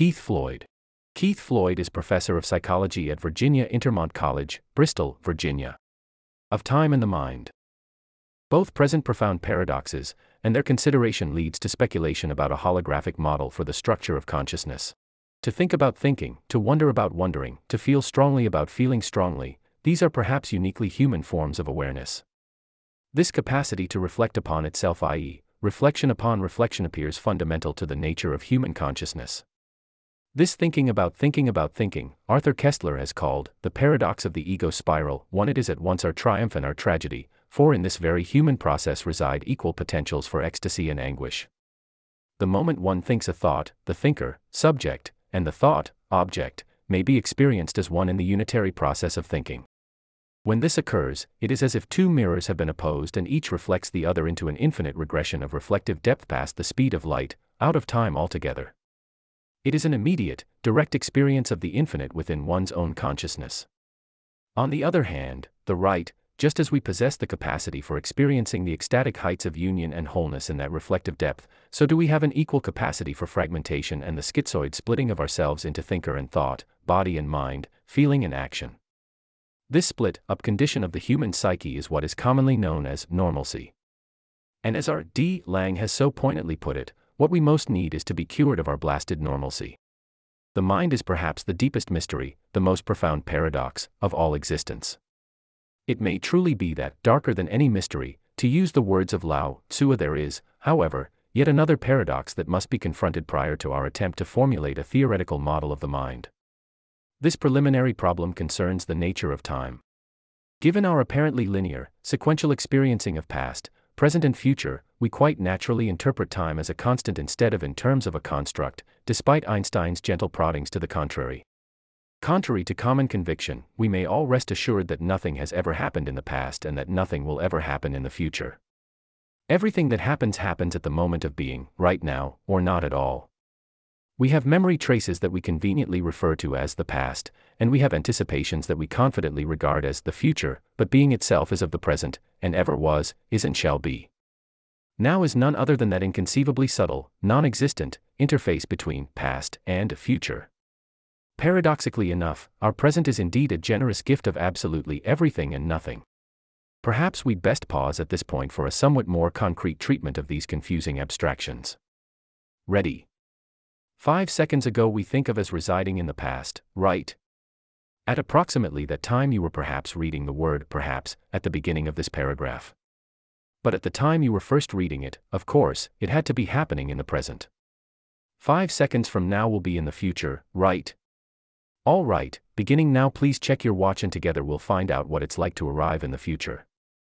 Keith Floyd. Keith Floyd is professor of psychology at Virginia Intermont College, Bristol, Virginia. Of Time and the Mind. Both present profound paradoxes, and their consideration leads to speculation about a holographic model for the structure of consciousness. To think about thinking, to wonder about wondering, to feel strongly about feeling strongly, these are perhaps uniquely human forms of awareness. This capacity to reflect upon itself, i.e., reflection upon reflection, appears fundamental to the nature of human consciousness. This thinking, Arthur Koestler has called the paradox of the ego spiral. One, it is at once our triumph and our tragedy, for in this very human process reside equal potentials for ecstasy and anguish. The moment one thinks a thought, the thinker, subject, and the thought, object, may be experienced as one in the unitary process of thinking. When this occurs, it is as if two mirrors have been opposed and each reflects the other into an infinite regression of reflective depth past the speed of light, out of time altogether. It is an immediate, direct experience of the infinite within one's own consciousness. On the other hand, the right, just as we possess the capacity for experiencing the ecstatic heights of union and wholeness in that reflective depth, so do we have an equal capacity for fragmentation and the schizoid splitting of ourselves into thinker and thought, body and mind, feeling and action. This split-up condition of the human psyche is what is commonly known as normalcy. And as R. D. Laing has so poignantly put it, what we most need is to be cured of our blasted normalcy. The mind is perhaps the deepest mystery, the most profound paradox, of all existence. It may truly be that, darker than any mystery, to use the words of Lao Tzu, there is, however, yet another paradox that must be confronted prior to our attempt to formulate a theoretical model of the mind. This preliminary problem concerns the nature of time. Given our apparently linear, sequential experiencing of past, present and future, we quite naturally interpret time as a constant instead of in terms of a construct, despite Einstein's gentle proddings to the contrary. Contrary to common conviction, we may all rest assured that nothing has ever happened in the past and that nothing will ever happen in the future. Everything that happens at the moment of being, right now, or not at all. We have memory traces that we conveniently refer to as the past, and we have anticipations that we confidently regard as the future, but being itself is of the present, and ever was, is and shall be. Now is none other than that inconceivably subtle, non-existent, interface between past and future. Paradoxically enough, our present is indeed a generous gift of absolutely everything and nothing. Perhaps we'd best pause at this point for a somewhat more concrete treatment of these confusing abstractions. Ready? 5 seconds ago we think of as residing in the past, right? At approximately that time you were perhaps reading the word perhaps at the beginning of this paragraph. But at the time you were first reading it, of course, it had to be happening in the present. 5 seconds from now will be in the future, right? All right, beginning now, please check your watch and together we'll find out what it's like to arrive in the future.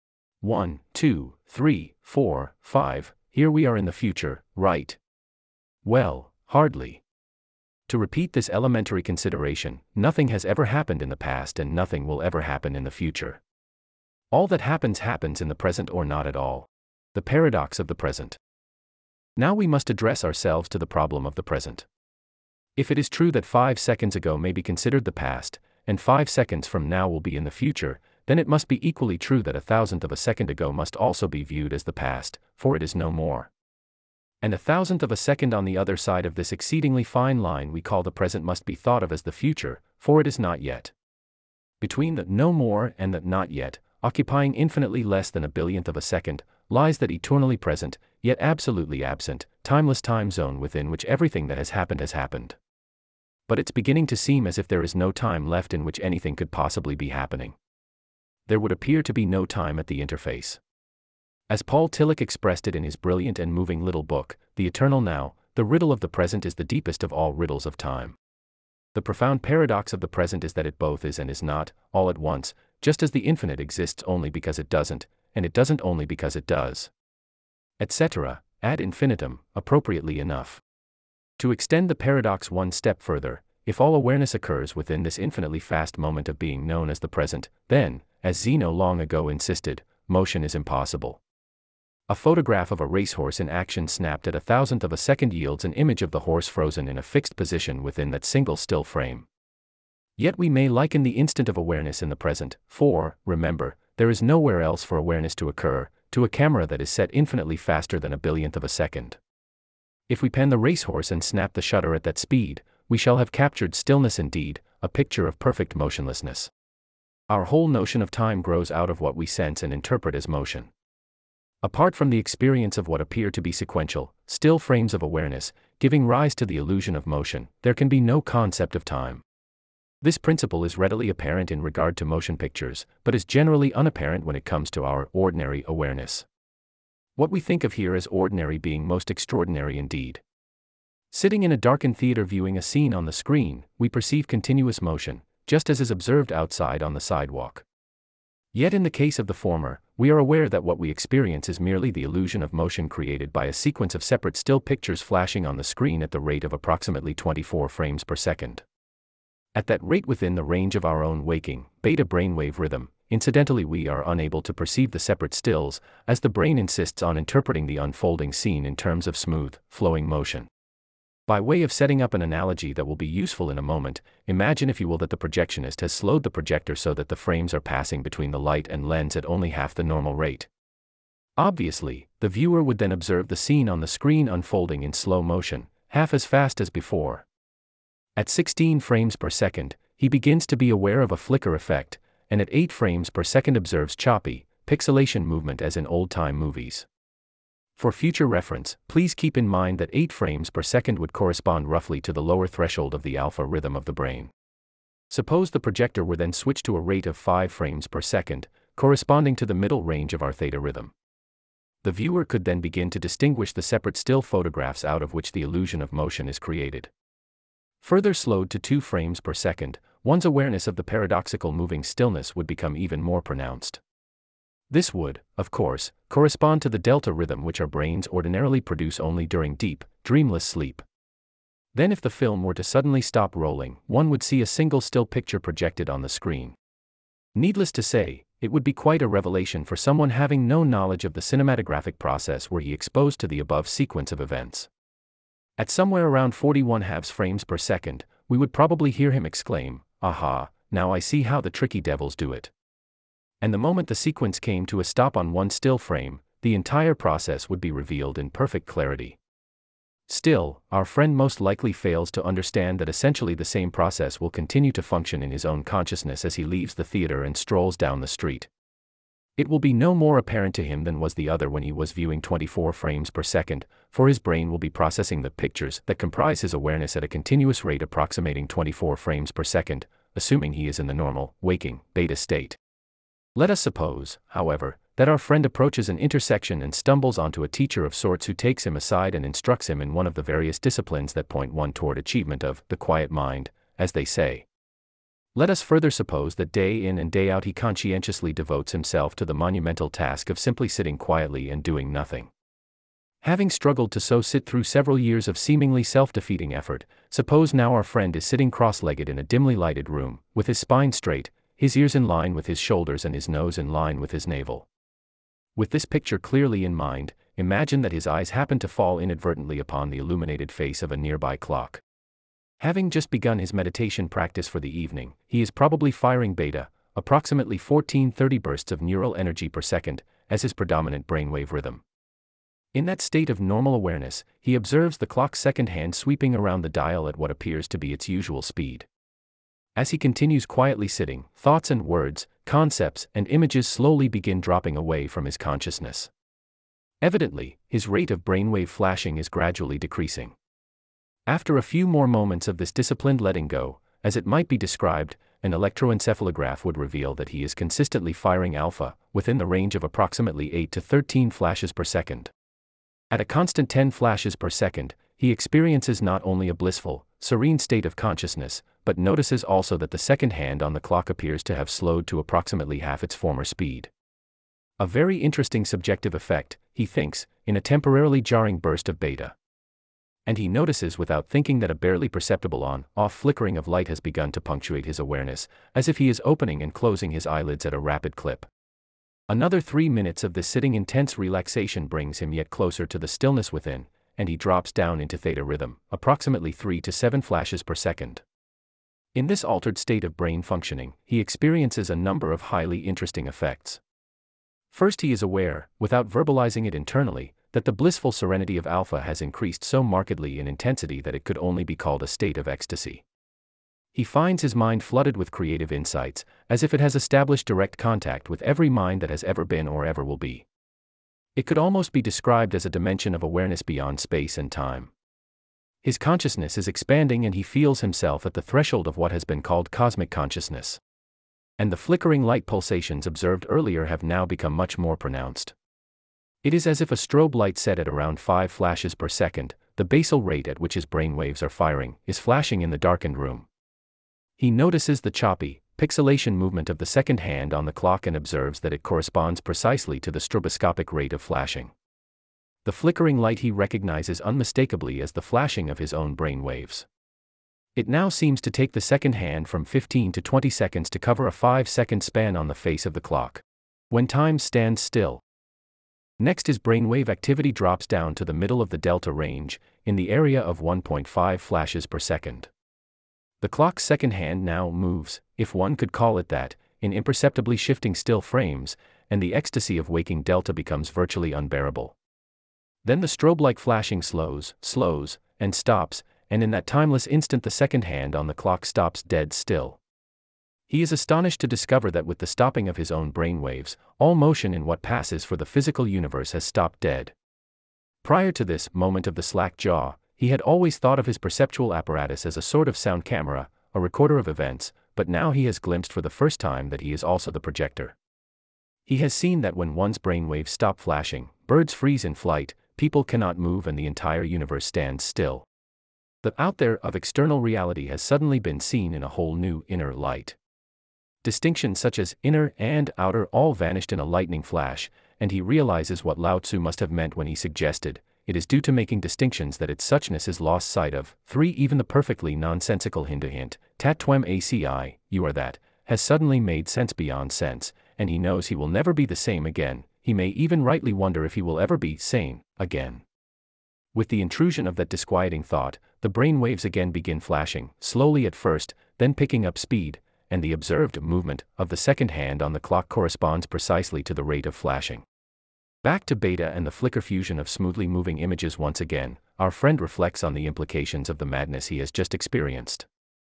1, 2, 3, 4, 5, here we are in the future, right? Well, hardly. To repeat this elementary consideration, nothing has ever happened in the past and nothing will ever happen in the future. All that happens in the present or not at all. The paradox of the present. Now we must address ourselves to the problem of the present. If it is true that 5 seconds ago may be considered the past, and 5 seconds from now will be in the future, then it must be equally true that 1,000th of a second ago must also be viewed as the past, for it is no more. And 1,000th of a second on the other side of this exceedingly fine line we call the present must be thought of as the future, for it is not yet. Between the no more and the not yet, occupying infinitely less than a billionth of a second, lies that eternally present, yet absolutely absent, timeless time zone within which everything that has happened. But it's beginning to seem as if there is no time left in which anything could possibly be happening. There would appear to be no time at the interface. As Paul Tillich expressed it in his brilliant and moving little book, The Eternal Now, the riddle of the present is the deepest of all riddles of time. The profound paradox of the present is that it both is and is not, all at once, just as the infinite exists only because it doesn't, and it doesn't only because it does. Etc., ad infinitum, appropriately enough. To extend the paradox one step further, if all awareness occurs within this infinitely fast moment of being known as the present, then, as Zeno long ago insisted, motion is impossible. A photograph of a racehorse in action snapped at 1,000th of a second yields an image of the horse frozen in a fixed position within that single still frame. Yet we may liken the instant of awareness in the present, for, remember, there is nowhere else for awareness to occur, to a camera that is set infinitely faster than a billionth of a second. If we pan the racehorse and snap the shutter at that speed, we shall have captured stillness indeed, a picture of perfect motionlessness. Our whole notion of time grows out of what we sense and interpret as motion. Apart from the experience of what appear to be sequential, still frames of awareness, giving rise to the illusion of motion, there can be no concept of time. This principle is readily apparent in regard to motion pictures, but is generally unapparent when it comes to our ordinary awareness. What we think of here as ordinary being most extraordinary indeed. Sitting in a darkened theater viewing a scene on the screen, we perceive continuous motion, just as is observed outside on the sidewalk. Yet in the case of the former, we are aware that what we experience is merely the illusion of motion created by a sequence of separate still pictures flashing on the screen at the rate of approximately 24 frames per second. At that rate within the range of our own waking, beta brainwave rhythm, incidentally we are unable to perceive the separate stills, as the brain insists on interpreting the unfolding scene in terms of smooth, flowing motion. By way of setting up an analogy that will be useful in a moment, imagine if you will that the projectionist has slowed the projector so that the frames are passing between the light and lens at only half the normal rate. Obviously, the viewer would then observe the scene on the screen unfolding in slow motion, half as fast as before. At 16 frames per second, he begins to be aware of a flicker effect, and at 8 frames per second observes choppy, pixelation movement as in old-time movies. For future reference, please keep in mind that 8 frames per second would correspond roughly to the lower threshold of the alpha rhythm of the brain. Suppose the projector were then switched to a rate of 5 frames per second, corresponding to the middle range of our theta rhythm. The viewer could then begin to distinguish the separate still photographs out of which the illusion of motion is created. Further slowed to 2 frames per second, one's awareness of the paradoxical moving stillness would become even more pronounced. This would, of course, correspond to the delta rhythm which our brains ordinarily produce only during deep, dreamless sleep. Then if the film were to suddenly stop rolling, one would see a single still picture projected on the screen. Needless to say, it would be quite a revelation for someone having no knowledge of the cinematographic process were he exposed to the above sequence of events. At somewhere around 41/2 frames per second, we would probably hear him exclaim, "Aha, now I see how the tricky devils do it." And the moment the sequence came to a stop on one still frame, the entire process would be revealed in perfect clarity. Still, our friend most likely fails to understand that essentially the same process will continue to function in his own consciousness as he leaves the theater and strolls down the street. It will be no more apparent to him than was the other when he was viewing 24 frames per second, for his brain will be processing the pictures that comprise his awareness at a continuous rate approximating 24 frames per second, assuming he is in the normal, waking, beta state. Let us suppose, however, that our friend approaches an intersection and stumbles onto a teacher of sorts who takes him aside and instructs him in one of the various disciplines that point one toward achievement of the quiet mind, as they say. Let us further suppose that day in and day out he conscientiously devotes himself to the monumental task of simply sitting quietly and doing nothing. Having struggled to so sit through several years of seemingly self-defeating effort, suppose now our friend is sitting cross-legged in a dimly lighted room, with his spine straight, his ears in line with his shoulders and his nose in line with his navel. With this picture clearly in mind, imagine that his eyes happen to fall inadvertently upon the illuminated face of a nearby clock. Having just begun his meditation practice for the evening, he is probably firing beta, approximately 1430 bursts of neural energy per second, as his predominant brainwave rhythm. In that state of normal awareness, he observes the clock's second hand sweeping around the dial at what appears to be its usual speed. As he continues quietly sitting, thoughts and words, concepts and images slowly begin dropping away from his consciousness. Evidently, his rate of brainwave flashing is gradually decreasing. After a few more moments of this disciplined letting go, as it might be described, an electroencephalograph would reveal that he is consistently firing alpha, within the range of approximately 8 to 13 flashes per second. At a constant 10 flashes per second, he experiences not only a blissful, serene state of consciousness, but notices also that the second hand on the clock appears to have slowed to approximately half its former speed. A very interesting subjective effect, he thinks, in a temporarily jarring burst of beta. And he notices without thinking that a barely perceptible on-off flickering of light has begun to punctuate his awareness, as if he is opening and closing his eyelids at a rapid clip. Another 3 minutes of this sitting intense relaxation brings him yet closer to the stillness within, and he drops down into theta rhythm, approximately 3 to 7 flashes per second. In this altered state of brain functioning, he experiences a number of highly interesting effects. First, he is aware, without verbalizing it internally, that the blissful serenity of alpha has increased so markedly in intensity that it could only be called a state of ecstasy. He finds his mind flooded with creative insights, as if it has established direct contact with every mind that has ever been or ever will be. It could almost be described as a dimension of awareness beyond space and time. His consciousness is expanding and he feels himself at the threshold of what has been called cosmic consciousness. And the flickering light pulsations observed earlier have now become much more pronounced. It is as if a strobe light set at around 5 flashes per second, the basal rate at which his brainwaves are firing, is flashing in the darkened room. He notices the choppy, pixelation movement of the second hand on the clock and observes that it corresponds precisely to the stroboscopic rate of flashing. The flickering light he recognizes unmistakably as the flashing of his own brain waves. It now seems to take the second hand from 15 to 20 seconds to cover a 5-second span on the face of the clock, when time stands still. Next, his brainwave activity drops down to the middle of the delta range, in the area of 1.5 flashes per second. The clock's second hand now moves, if one could call it that, in imperceptibly shifting still frames, and the ecstasy of waking delta becomes virtually unbearable. Then the strobe-like flashing slows, and stops, and in that timeless instant the second hand on the clock stops dead still. He is astonished to discover that with the stopping of his own brainwaves, all motion in what passes for the physical universe has stopped dead. Prior to this moment of the slack jaw, he had always thought of his perceptual apparatus as a sort of sound camera, a recorder of events, but now he has glimpsed for the first time that he is also the projector. He has seen that when one's brainwaves stop flashing, birds freeze in flight, people cannot move and the entire universe stands still. The out there of external reality has suddenly been seen in a whole new inner light. Distinctions such as inner and outer all vanished in a lightning flash, and he realizes what Lao Tzu must have meant when he suggested, it is due to making distinctions that its suchness is lost sight of. 3. Even the perfectly nonsensical hint, tat twem aci, you are that, has suddenly made sense beyond sense, and he knows he will never be the same again. He may even rightly wonder if he will ever be sane again. With the intrusion of that disquieting thought, the brain waves again begin flashing, slowly at first, then picking up speed, and the observed movement of the second hand on the clock corresponds precisely to the rate of flashing. Back to beta and the flicker fusion of smoothly moving images once again, our friend reflects on the implications of the madness he has just experienced.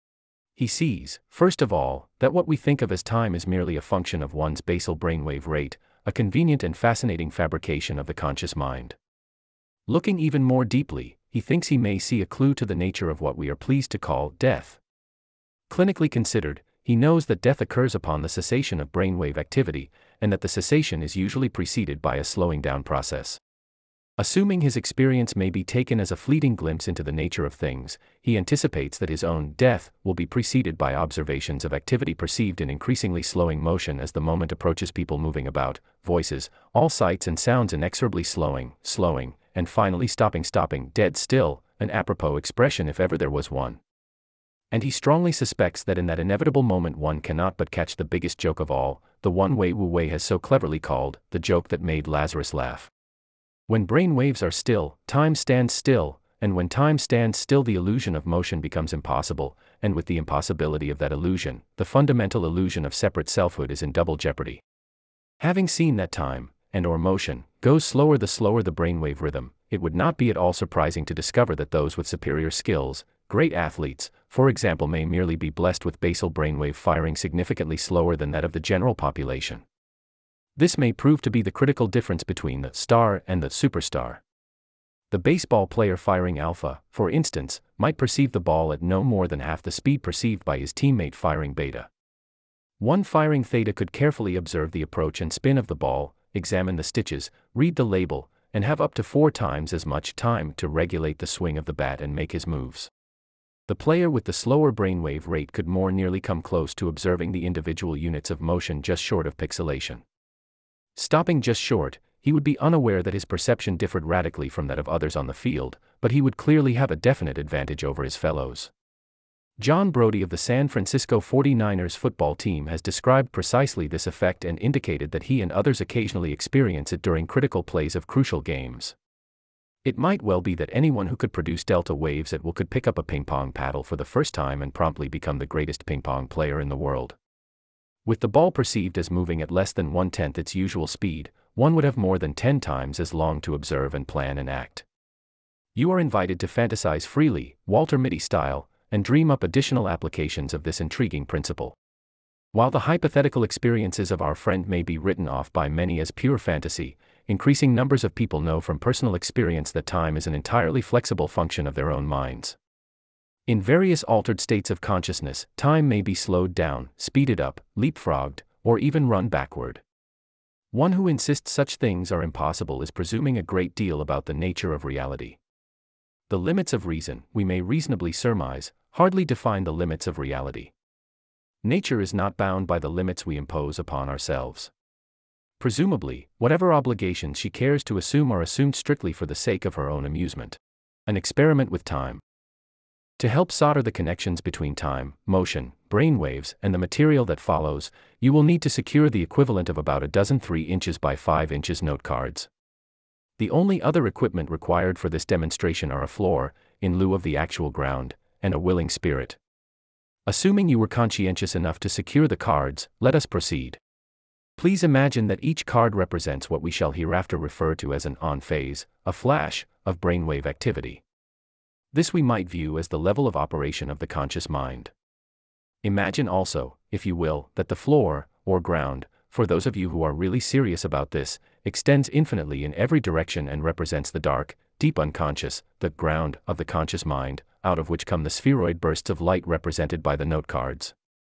He sees, first of all, that what we think of as time is merely a function of one's basal brainwave rate, a convenient and fascinating fabrication of the conscious mind. Looking even more deeply, he thinks he may see a clue to the nature of what we are pleased to call death. Clinically considered, he knows that death occurs upon the cessation of brainwave activity, and that the cessation is usually preceded by a slowing down process. Assuming his experience may be taken as a fleeting glimpse into the nature of things, he anticipates that his own death will be preceded by observations of activity perceived in increasingly slowing motion as the moment approaches, people moving about, voices, all sights and sounds inexorably slowing, and finally stopping, dead still, an apropos expression if ever there was one. And he strongly suspects that in that inevitable moment one cannot but catch the biggest joke of all, the one Wei Wu Wei has so cleverly called, the joke that made Lazarus laugh. When brain waves are still, time stands still, and when time stands still the illusion of motion becomes impossible, and with the impossibility of that illusion, the fundamental illusion of separate selfhood is in double jeopardy. Having seen that time, and/or motion, goes slower the brainwave rhythm, it would not be at all surprising to discover that those with superior skills, great athletes, for example, may merely be blessed with basal brainwave firing significantly slower than that of the general population. This may prove to be the critical difference between the star and the superstar. The baseball player firing alpha, for instance, might perceive the ball at no more than half the speed perceived by his teammate firing beta. One firing theta could carefully observe the approach and spin of the ball, examine the stitches, read the label, and have up to 4 times as much time to regulate the swing of the bat and make his moves. The player with the slower brainwave rate could more nearly come close to observing the individual units of motion just short of pixelation. Stopping just short, he would be unaware that his perception differed radically from that of others on the field, but he would clearly have a definite advantage over his fellows. John Brodie of the San Francisco 49ers football team has described precisely this effect and indicated that he and others occasionally experience it during critical plays of crucial games. It might well be that anyone who could produce delta waves at will could pick up a ping-pong paddle for the first time and promptly become the greatest ping-pong player in the world. With the ball perceived as moving at less than 1/10 its usual speed, one would have more than 10 times as long to observe and plan and act. You are invited to fantasize freely, Walter Mitty style, and dream up additional applications of this intriguing principle. While the hypothetical experiences of our friend may be written off by many as pure fantasy, increasing numbers of people know from personal experience that time is an entirely flexible function of their own minds. In various altered states of consciousness, time may be slowed down, speeded up, leapfrogged, or even run backward. One who insists such things are impossible is presuming a great deal about the nature of reality. The limits of reason, we may reasonably surmise, hardly define the limits of reality. Nature is not bound by the limits we impose upon ourselves. Presumably, whatever obligations she cares to assume are assumed strictly for the sake of her own amusement. An experiment with time. To help solder the connections between time, motion, brainwaves, and the material that follows, you will need to secure the equivalent of about a dozen 3 inches by 5 inches note cards. The only other equipment required for this demonstration are a floor, in lieu of the actual ground, and a willing spirit. Assuming you were conscientious enough to secure the cards, let us proceed. Please imagine that each card represents what we shall hereafter refer to as an on phase, a flash, of brainwave activity. This we might view as the level of operation of the conscious mind. Imagine also, if you will, that the floor, or ground, for those of you who are really serious about this, extends infinitely in every direction and represents the dark, deep unconscious, the ground, of the conscious mind, out of which come the spheroid bursts of light represented by the note cards.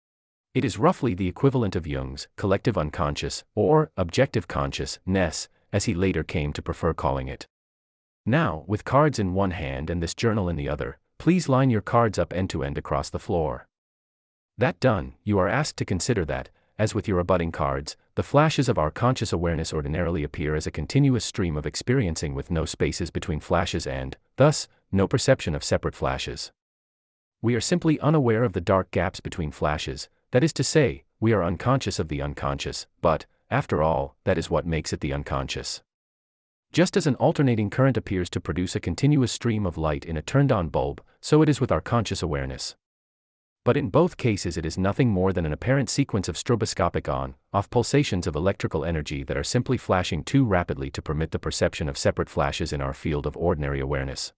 It is roughly the equivalent of Jung's collective unconscious, or objective consciousness, as he later came to prefer calling it. Now, with cards in one hand and this journal in the other, please line your cards up end to end across the floor. That done, you are asked to consider that, as with your abutting cards, the flashes of our conscious awareness ordinarily appear as a continuous stream of experiencing with no spaces between flashes and, thus, no perception of separate flashes. We are simply unaware of the dark gaps between flashes, that is to say, we are unconscious of the unconscious, but, after all, that is what makes it the unconscious. Just as an alternating current appears to produce a continuous stream of light in a turned-on bulb, so it is with our conscious awareness. But in both cases it is nothing more than an apparent sequence of stroboscopic on-off pulsations of electrical energy that are simply flashing too rapidly to permit the perception of separate flashes in our field of ordinary awareness.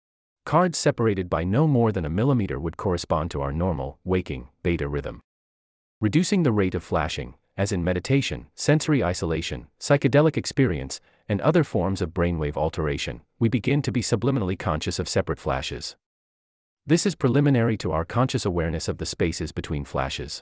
Cards separated by no more than a millimeter would correspond to our normal, waking, beta rhythm. Reducing the rate of flashing, as in meditation, sensory isolation, psychedelic experience, and other forms of brainwave alteration, we begin to be subliminally conscious of separate flashes. This is preliminary to our conscious awareness of the spaces between flashes.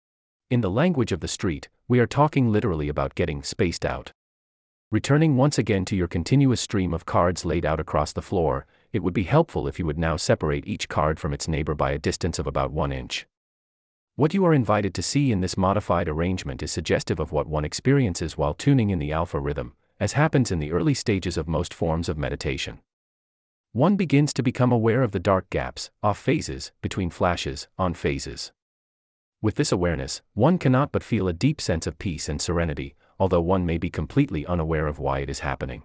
In the language of the street, we are talking literally about getting spaced out. Returning once again to your continuous stream of cards laid out across the floor, it would be helpful if you would now separate each card from its neighbor by a distance of about 1 inch. What you are invited to see in this modified arrangement is suggestive of what one experiences while tuning in the alpha rhythm, as happens in the early stages of most forms of meditation. One begins to become aware of the dark gaps, off phases, between flashes, on phases. With this awareness, one cannot but feel a deep sense of peace and serenity, although one may be completely unaware of why it is happening.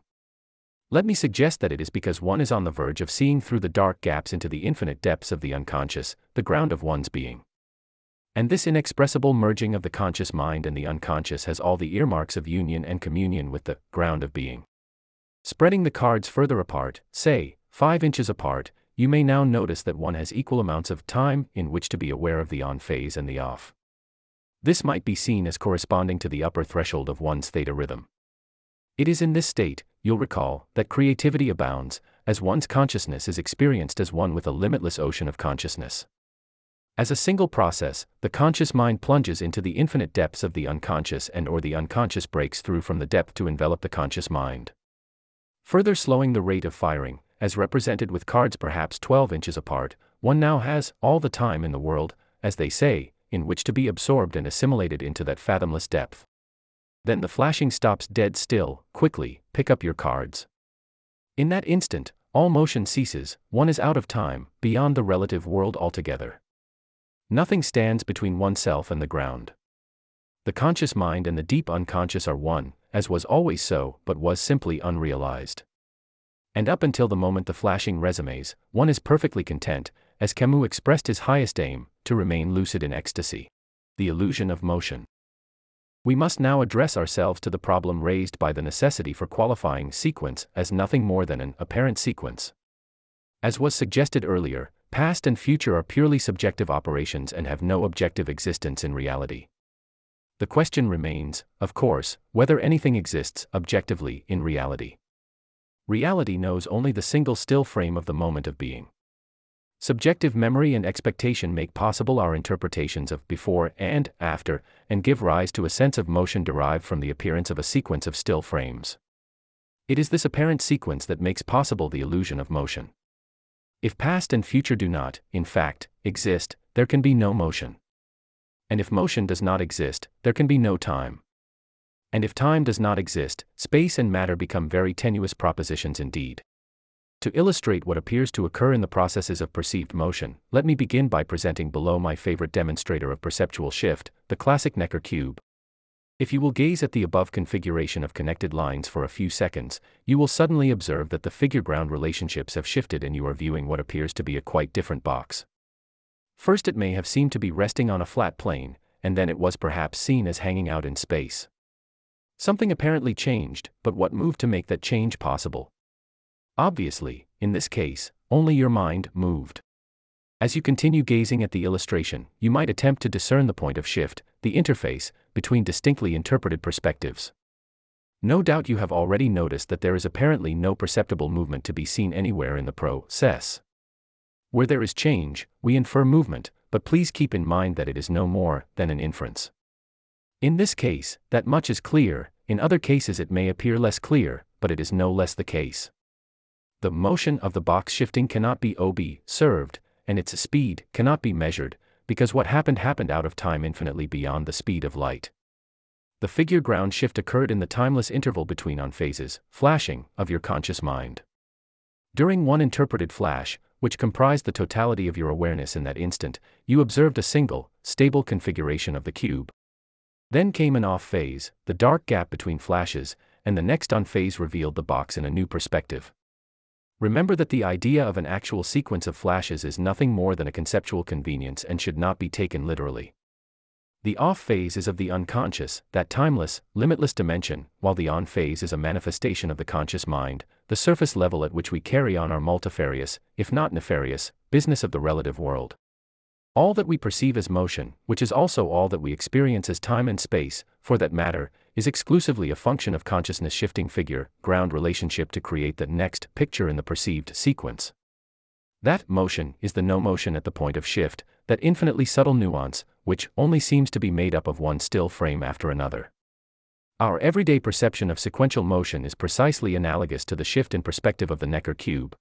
Let me suggest that it is because one is on the verge of seeing through the dark gaps into the infinite depths of the unconscious, the ground of one's being. And this inexpressible merging of the conscious mind and the unconscious has all the earmarks of union and communion with the ground of being. Spreading the cards further apart, say, 5 inches apart, you may now notice that one has equal amounts of time in which to be aware of the on phase and the off. This might be seen as corresponding to the upper threshold of one's theta rhythm. It is in this state, you'll recall, that creativity abounds, as one's consciousness is experienced as one with a limitless ocean of consciousness. As a single process, the conscious mind plunges into the infinite depths of the unconscious and/or the unconscious breaks through from the depth to envelop the conscious mind. Further slowing the rate of firing, as represented with cards perhaps 12 inches apart, one now has all the time in the world, as they say, in which to be absorbed and assimilated into that fathomless depth. Then the flashing stops dead still. Quickly, pick up your cards. In that instant, all motion ceases, one is out of time, beyond the relative world altogether. Nothing stands between oneself and the ground. The conscious mind and the deep unconscious are one, as was always so, but was simply unrealized. And up until the moment the flashing resumes, one is perfectly content, as Camus expressed his highest aim, to remain lucid in ecstasy. The illusion of motion. We must now address ourselves to the problem raised by the necessity for qualifying sequence as nothing more than an apparent sequence. As was suggested earlier, past and future are purely subjective operations and have no objective existence in reality. The question remains, of course, whether anything exists objectively in reality. Reality knows only the single still frame of the moment of being. Subjective memory and expectation make possible our interpretations of before and after, and give rise to a sense of motion derived from the appearance of a sequence of still frames. It is this apparent sequence that makes possible the illusion of motion. If past and future do not, in fact, exist, there can be no motion. And if motion does not exist, there can be no time. And if time does not exist, space and matter become very tenuous propositions indeed. To illustrate what appears to occur in the processes of perceived motion, let me begin by presenting below my favorite demonstrator of perceptual shift, the classic Necker cube. If you will gaze at the above configuration of connected lines for a few seconds, you will suddenly observe that the figure-ground relationships have shifted and you are viewing what appears to be a quite different box. First it may have seemed to be resting on a flat plane, and then it was perhaps seen as hanging out in space. Something apparently changed, but what moved to make that change possible? Obviously, in this case, only your mind moved. As you continue gazing at the illustration, you might attempt to discern the point of shift, the interface, between distinctly interpreted perspectives. No doubt you have already noticed that there is apparently no perceptible movement to be seen anywhere in the process. Where there is change, we infer movement, but please keep in mind that it is no more than an inference. In this case, that much is clear. In other cases it may appear less clear, but it is no less the case. The motion of the box shifting cannot be observed, and its speed cannot be measured, because what happened out of time infinitely beyond the speed of light. The figure ground shift occurred in the timeless interval between on phases, flashing, of your conscious mind. During one interpreted flash, which comprised the totality of your awareness in that instant, you observed a single, stable configuration of the cube. Then came an off phase, the dark gap between flashes, and the next on phase revealed the box in a new perspective. Remember that the idea of an actual sequence of flashes is nothing more than a conceptual convenience and should not be taken literally. The off phase is of the unconscious, that timeless, limitless dimension, while the on phase is a manifestation of the conscious mind, the surface level at which we carry on our multifarious, if not nefarious, business of the relative world. All that we perceive as motion, which is also all that we experience as time and space, for that matter, is exclusively a function of consciousness shifting figure-ground relationship to create the next picture in the perceived sequence. That motion is the no motion at the point of shift, that infinitely subtle nuance, which only seems to be made up of one still frame after another. Our everyday perception of sequential motion is precisely analogous to the shift in perspective of the Necker cube.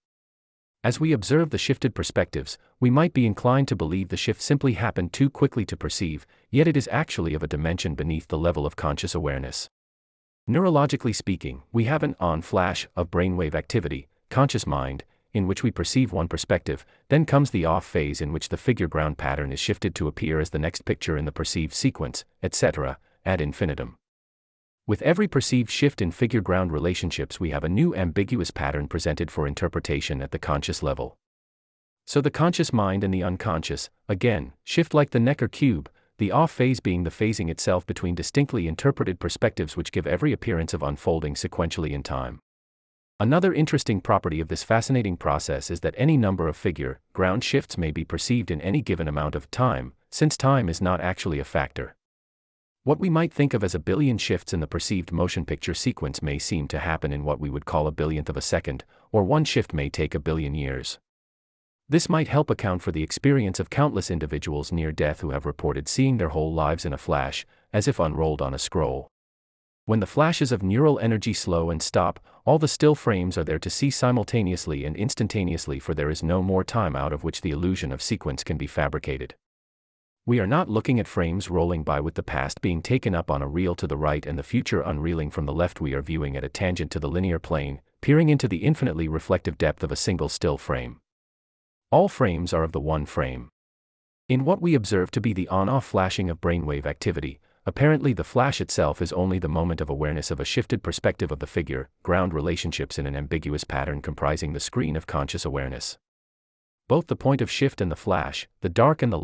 As we observe the shifted perspectives, we might be inclined to believe the shift simply happened too quickly to perceive, yet it is actually of a dimension beneath the level of conscious awareness. Neurologically speaking, we have an on flash of brainwave activity, conscious mind, in which we perceive one perspective, then comes the off phase in which the figure ground pattern is shifted to appear as the next picture in the perceived sequence, etc., ad infinitum. With every perceived shift in figure-ground relationships we have a new ambiguous pattern presented for interpretation at the conscious level. So the conscious mind and the unconscious, again, shift like the Necker cube, the off phase being the phasing itself between distinctly interpreted perspectives which give every appearance of unfolding sequentially in time. Another interesting property of this fascinating process is that any number of figure-ground shifts may be perceived in any given amount of time, since time is not actually a factor. What we might think of as a billion shifts in the perceived motion picture sequence may seem to happen in what we would call a billionth of a second, or one shift may take a billion years. This might help account for the experience of countless individuals near death who have reported seeing their whole lives in a flash, as if unrolled on a scroll. When the flashes of neural energy slow and stop, all the still frames are there to see simultaneously and instantaneously, for there is no more time out of which the illusion of sequence can be fabricated. We are not looking at frames rolling by with the past being taken up on a reel to the right and the future unreeling from the left. We are viewing at a tangent to the linear plane, peering into the infinitely reflective depth of a single still frame. All frames are of the one frame. In what we observe to be the on-off flashing of brainwave activity, apparently the flash itself is only the moment of awareness of a shifted perspective of the figure-ground relationships in an ambiguous pattern comprising the screen of conscious awareness. Both the point of shift and the flash, the dark and the light,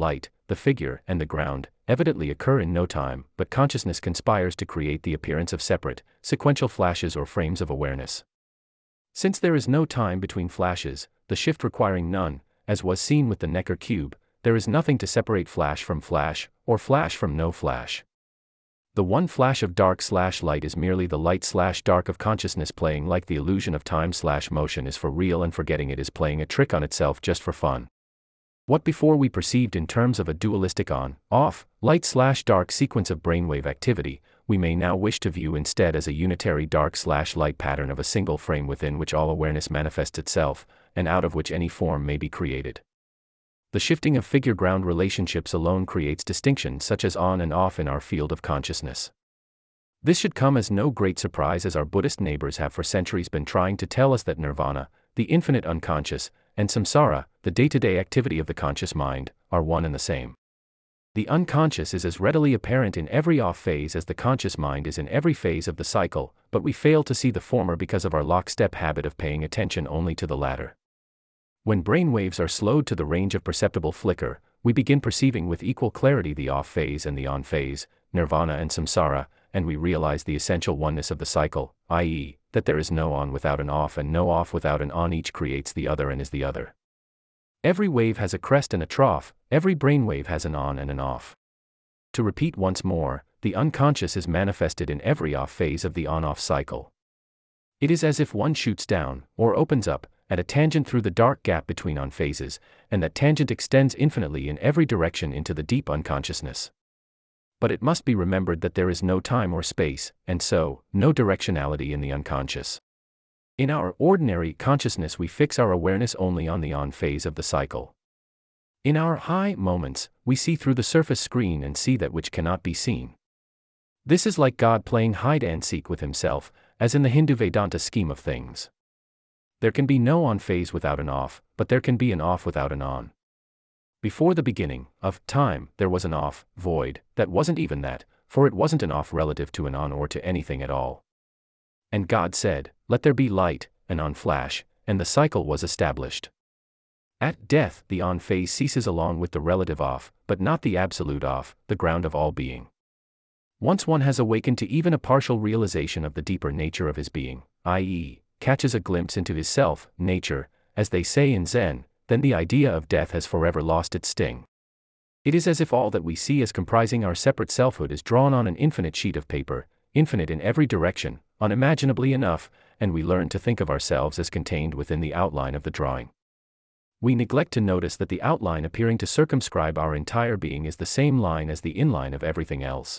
the figure, and the ground, evidently occur in no time, but consciousness conspires to create the appearance of separate, sequential flashes or frames of awareness. Since there is no time between flashes, the shift requiring none, as was seen with the Necker cube, there is nothing to separate flash from flash, or flash from no flash. The one flash of dark/light is merely the light/dark of consciousness playing like the illusion of time/motion is for real and forgetting it is playing a trick on itself just for fun. What before we perceived in terms of a dualistic on-off, light/dark sequence of brainwave activity, we may now wish to view instead as a unitary dark/light pattern of a single frame within which all awareness manifests itself, and out of which any form may be created. The shifting of figure-ground relationships alone creates distinctions such as on and off in our field of consciousness. This should come as no great surprise, as our Buddhist neighbors have for centuries been trying to tell us that nirvana, the infinite unconscious, and samsara, the day-to-day activity of the conscious mind, are one and the same. The unconscious is as readily apparent in every off phase as the conscious mind is in every phase of the cycle, but we fail to see the former because of our lockstep habit of paying attention only to the latter. When brain waves are slowed to the range of perceptible flicker, we begin perceiving with equal clarity the off phase and the on phase, nirvana and samsara, and we realize the essential oneness of the cycle, i.e., that there is no on without an off and no off without an on. Each creates the other and is the other. Every wave has a crest and a trough, every brain wave has an on and an off. To repeat once more, the unconscious is manifested in every off phase of the on-off cycle. It is as if one shoots down, or opens up, at a tangent through the dark gap between on phases, and that tangent extends infinitely in every direction into the deep unconsciousness. But it must be remembered that there is no time or space, and so, no directionality in the unconscious. In our ordinary consciousness we fix our awareness only on the on phase of the cycle. In our high moments, we see through the surface screen and see that which cannot be seen. This is like God playing hide-and-seek with himself, as in the Hindu Vedanta scheme of things. There can be no on phase without an off, but there can be an off without an on. Before the beginning of time, there was an off, void, that wasn't even that, for it wasn't an off relative to an on or to anything at all. And God said, "Let there be light," an on flash, and the cycle was established. At death, the on phase ceases along with the relative off, but not the absolute off, the ground of all being. Once one has awakened to even a partial realization of the deeper nature of his being, i.e., catches a glimpse into his self, nature, as they say in Zen, then the idea of death has forever lost its sting. It is as if all that we see as comprising our separate selfhood is drawn on an infinite sheet of paper, infinite in every direction, unimaginably enough, and we learn to think of ourselves as contained within the outline of the drawing. We neglect to notice that the outline appearing to circumscribe our entire being is the same line as the inline of everything else.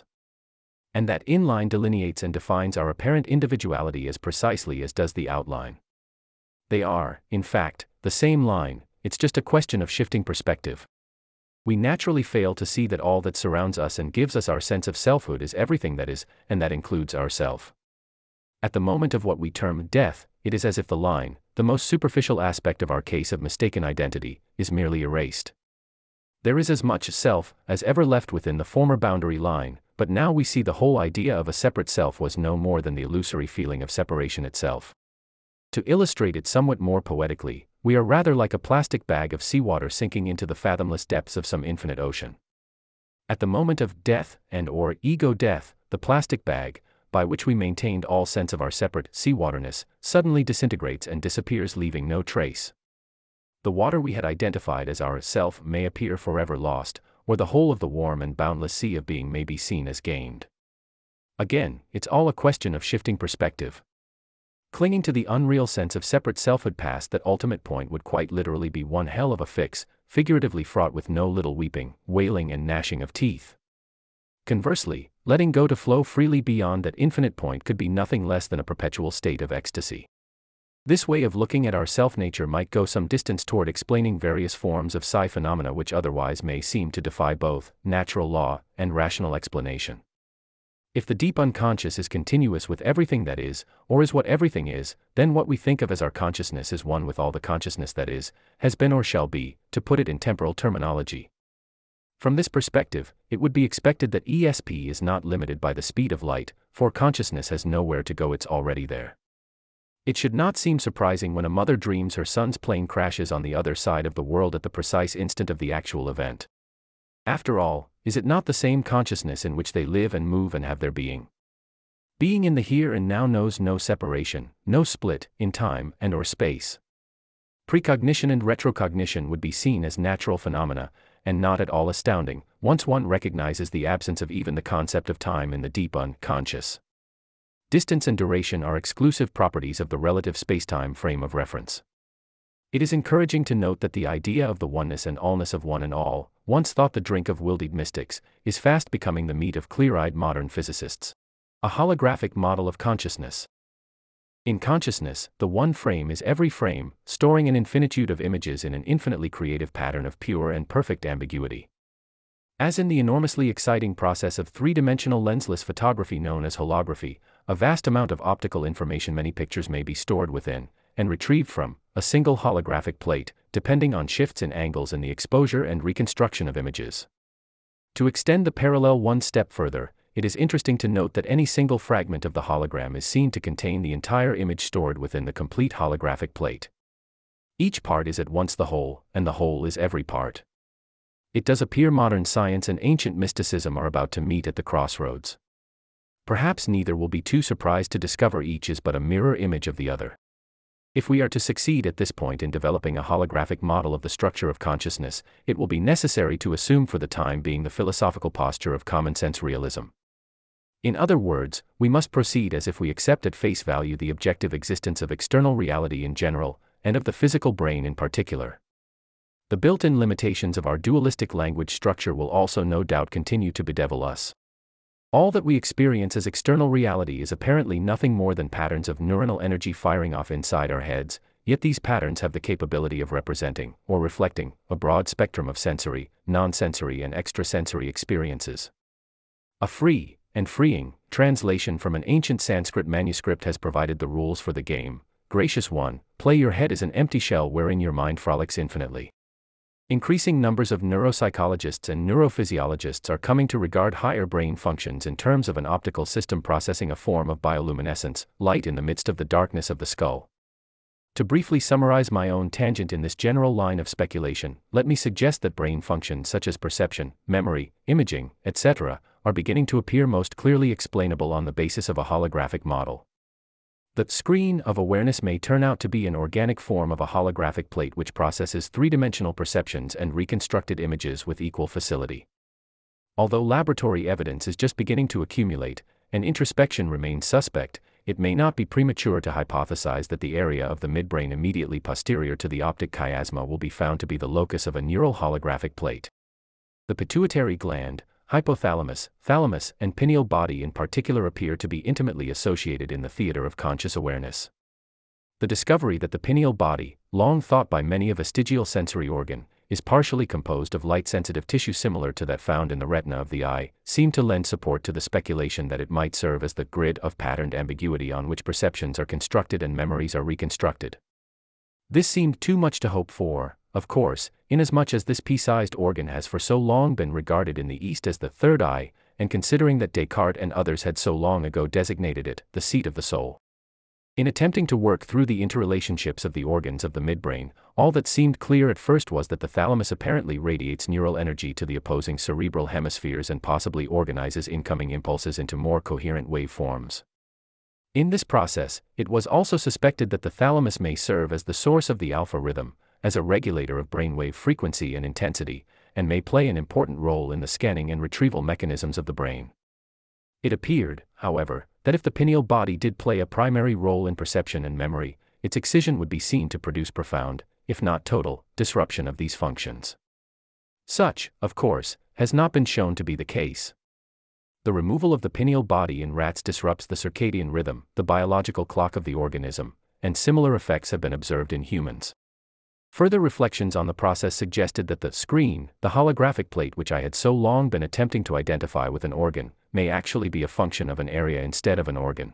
And that inline delineates and defines our apparent individuality as precisely as does the outline. They are, in fact, the same line, it's just a question of shifting perspective. We naturally fail to see that all that surrounds us and gives us our sense of selfhood is everything that is, and that includes ourself. At the moment of what we term death, it is as if the line, the most superficial aspect of our case of mistaken identity, is merely erased. There is as much self as ever left within the former boundary line, but now we see the whole idea of a separate self was no more than the illusory feeling of separation itself. To illustrate it somewhat more poetically, we are rather like a plastic bag of seawater sinking into the fathomless depths of some infinite ocean. At the moment of death and/or ego death, the plastic bag, by which we maintained all sense of our separate seawaterness, suddenly disintegrates and disappears, leaving no trace. The water we had identified as our self may appear forever lost, or the whole of the warm and boundless sea of being may be seen as gained. Again, it's all a question of shifting perspective. Clinging to the unreal sense of separate selfhood past that ultimate point would quite literally be one hell of a fix, figuratively fraught with no little weeping, wailing and gnashing of teeth. Conversely, letting go to flow freely beyond that infinite point could be nothing less than a perpetual state of ecstasy. This way of looking at our self-nature might go some distance toward explaining various forms of psi phenomena which otherwise may seem to defy both natural law and rational explanation. If the deep unconscious is continuous with everything that is, or is what everything is, then what we think of as our consciousness is one with all the consciousness that is, has been or shall be, to put it in temporal terminology. From this perspective, it would be expected that ESP is not limited by the speed of light, for consciousness has nowhere to go, it's already there. It should not seem surprising when a mother dreams her son's plane crashes on the other side of the world at the precise instant of the actual event. After all, is it not the same consciousness in which they live and move and have their being? Being in the here and now knows no separation, no split, in time and/or space. Precognition and retrocognition would be seen as natural phenomena, and not at all astounding, once one recognizes the absence of even the concept of time in the deep unconscious. Distance and duration are exclusive properties of the relative spacetime frame of reference. It is encouraging to note that the idea of the oneness and allness of one and all, once thought the drink of wildeed mystics, is fast becoming the meat of clear-eyed modern physicists. A holographic model of consciousness. In consciousness, the one frame is every frame, storing an infinitude of images in an infinitely creative pattern of pure and perfect ambiguity. As in the enormously exciting process of three-dimensional lensless photography known as holography, a vast amount of optical information, many pictures may be stored within, and retrieved from, a single holographic plate, depending on shifts in angles in the exposure and reconstruction of images. To extend the parallel one step further, it is interesting to note that any single fragment of the hologram is seen to contain the entire image stored within the complete holographic plate. Each part is at once the whole, and the whole is every part. It does appear modern science and ancient mysticism are about to meet at the crossroads. Perhaps neither will be too surprised to discover each is but a mirror image of the other. If we are to succeed at this point in developing a holographic model of the structure of consciousness, it will be necessary to assume for the time being the philosophical posture of common-sense realism. In other words, we must proceed as if we accept at face value the objective existence of external reality in general, and of the physical brain in particular. The built-in limitations of our dualistic language structure will also no doubt continue to bedevil us. All that we experience as external reality is apparently nothing more than patterns of neuronal energy firing off inside our heads, yet these patterns have the capability of representing, or reflecting, a broad spectrum of sensory, non-sensory and extrasensory experiences. A free, and freeing, translation from an ancient Sanskrit manuscript has provided the rules for the game. Gracious one, play your head as an empty shell wherein your mind frolics infinitely. Increasing numbers of neuropsychologists and neurophysiologists are coming to regard higher brain functions in terms of an optical system processing a form of bioluminescence, light in the midst of the darkness of the skull. To briefly summarize my own tangent in this general line of speculation, let me suggest that brain functions such as perception, memory, imaging, etc., are beginning to appear most clearly explainable on the basis of a holographic model. The screen of awareness may turn out to be an organic form of a holographic plate which processes three-dimensional perceptions and reconstructed images with equal facility. Although laboratory evidence is just beginning to accumulate, and introspection remains suspect, it may not be premature to hypothesize that the area of the midbrain immediately posterior to the optic chiasma will be found to be the locus of a neural holographic plate. The pituitary gland, hypothalamus, thalamus, and pineal body in particular appear to be intimately associated in the theater of conscious awareness. The discovery that the pineal body, long thought by many a vestigial sensory organ, is partially composed of light-sensitive tissue similar to that found in the retina of the eye, seemed to lend support to the speculation that it might serve as the grid of patterned ambiguity on which perceptions are constructed and memories are reconstructed. This seemed too much to hope for, of course, inasmuch as this pea-sized organ has for so long been regarded in the East as the third eye, and considering that Descartes and others had so long ago designated it the seat of the soul. In attempting to work through the interrelationships of the organs of the midbrain, all that seemed clear at first was that the thalamus apparently radiates neural energy to the opposing cerebral hemispheres and possibly organizes incoming impulses into more coherent waveforms. In this process, it was also suspected that the thalamus may serve as the source of the alpha rhythm, as a regulator of brainwave frequency and intensity, and may play an important role in the scanning and retrieval mechanisms of the brain. It appeared, however, that if the pineal body did play a primary role in perception and memory, its excision would be seen to produce profound, if not total, disruption of these functions. Such, of course, has not been shown to be the case. The removal of the pineal body in rats disrupts the circadian rhythm, the biological clock of the organism, and similar effects have been observed in humans. Further reflections on the process suggested that the screen, the holographic plate which I had so long been attempting to identify with an organ, may actually be a function of an area instead of an organ.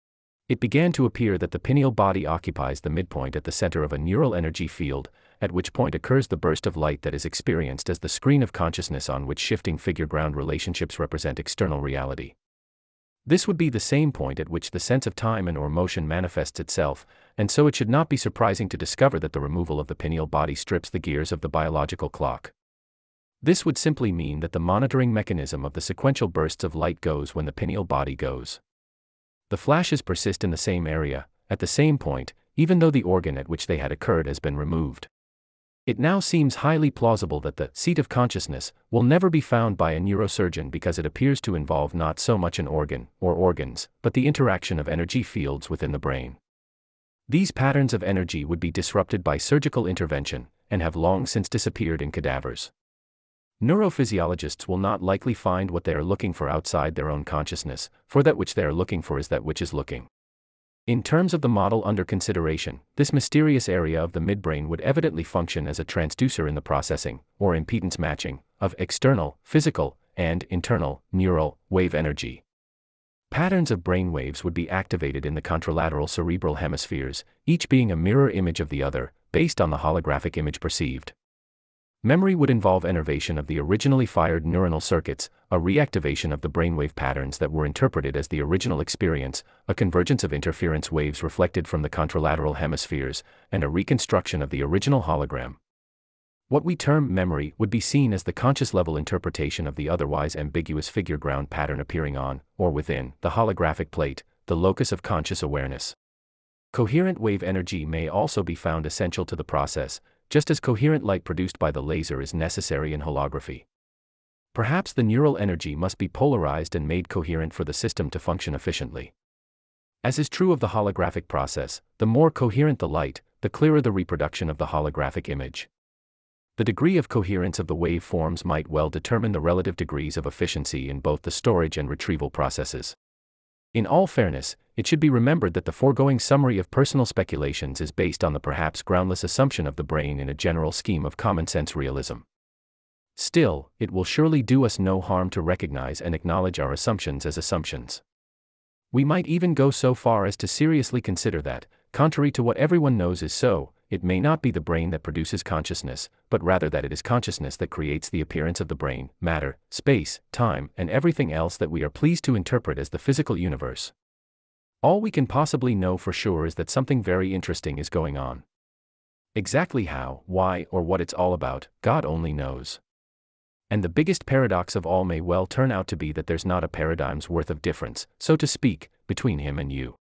It began to appear that the pineal body occupies the midpoint at the center of a neural energy field, at which point occurs the burst of light that is experienced as the screen of consciousness on which shifting figure-ground relationships represent external reality. This would be the same point at which the sense of time and/or motion manifests itself, and so it should not be surprising to discover that the removal of the pineal body strips the gears of the biological clock. This would simply mean that the monitoring mechanism of the sequential bursts of light goes when the pineal body goes. The flashes persist in the same area, at the same point, even though the organ at which they had occurred has been removed. It now seems highly plausible that the seat of consciousness will never be found by a neurosurgeon because it appears to involve not so much an organ or organs, but the interaction of energy fields within the brain. These patterns of energy would be disrupted by surgical intervention, and have long since disappeared in cadavers. Neurophysiologists will not likely find what they are looking for outside their own consciousness, for that which they are looking for is that which is looking. In terms of the model under consideration, this mysterious area of the midbrain would evidently function as a transducer in the processing, or impedance matching, of external, physical, and internal, neural, wave energy. Patterns of brain waves would be activated in the contralateral cerebral hemispheres, each being a mirror image of the other, based on the holographic image perceived. Memory would involve innervation of the originally fired neuronal circuits, a reactivation of the brainwave patterns that were interpreted as the original experience, a convergence of interference waves reflected from the contralateral hemispheres, and a reconstruction of the original hologram. What we term memory would be seen as the conscious-level interpretation of the otherwise ambiguous figure ground pattern appearing on, or within, the holographic plate, the locus of conscious awareness. Coherent wave energy may also be found essential to the process, just as coherent light produced by the laser is necessary in holography. Perhaps the neural energy must be polarized and made coherent for the system to function efficiently. As is true of the holographic process, the more coherent the light, the clearer the reproduction of the holographic image. The degree of coherence of the waveforms might well determine the relative degrees of efficiency in both the storage and retrieval processes. In all fairness, it should be remembered that the foregoing summary of personal speculations is based on the perhaps groundless assumption of the brain in a general scheme of common-sense realism. Still, it will surely do us no harm to recognize and acknowledge our assumptions as assumptions. We might even go so far as to seriously consider that, contrary to what everyone knows is so, it may not be the brain that produces consciousness, but rather that it is consciousness that creates the appearance of the brain, matter, space, time, and everything else that we are pleased to interpret as the physical universe. All we can possibly know for sure is that something very interesting is going on. Exactly how, why, or what it's all about, God only knows. And the biggest paradox of all may well turn out to be that there's not a paradigm's worth of difference, so to speak, between him and you.